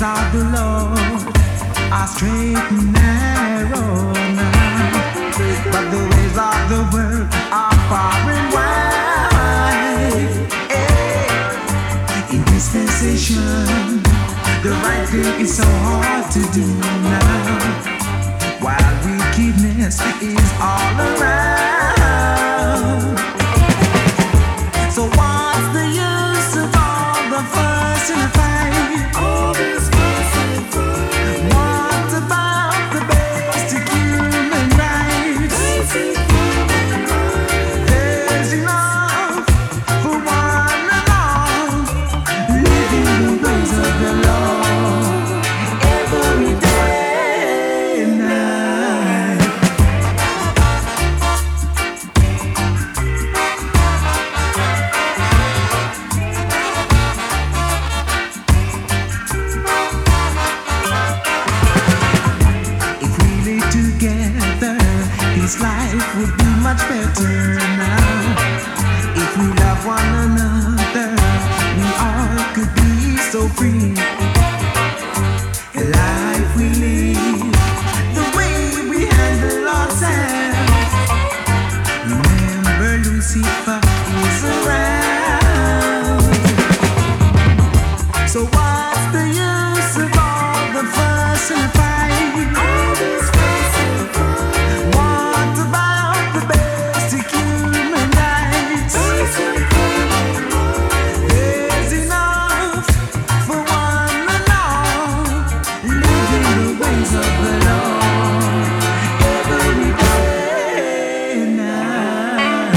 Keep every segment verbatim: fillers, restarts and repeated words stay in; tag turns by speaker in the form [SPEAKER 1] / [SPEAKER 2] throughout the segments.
[SPEAKER 1] of the Lord are straight and narrow now, but the ways of the world are far and wide. Hey. In dispensation, the right thing is so hard to do now, while wickedness is all around. So what's the use of all the fuss and the fight? All this fuss and fight. What about the basic human rights? Basic human rights. There's enough for one and all, living the ways of the Lord every day and night. Together, this life would be much better now. If we love one another, we all could be so free. A life we live, the way we handle ourselves. Remember, Lucifer is around. So what's the use of all the fuss and the fight? All this what about the basic human rights? There's enough for one and all, living the ways of the Lord every day and night.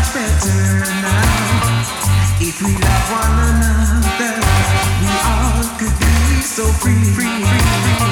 [SPEAKER 1] better now. If we love one another, we all could be so free, free, free, free.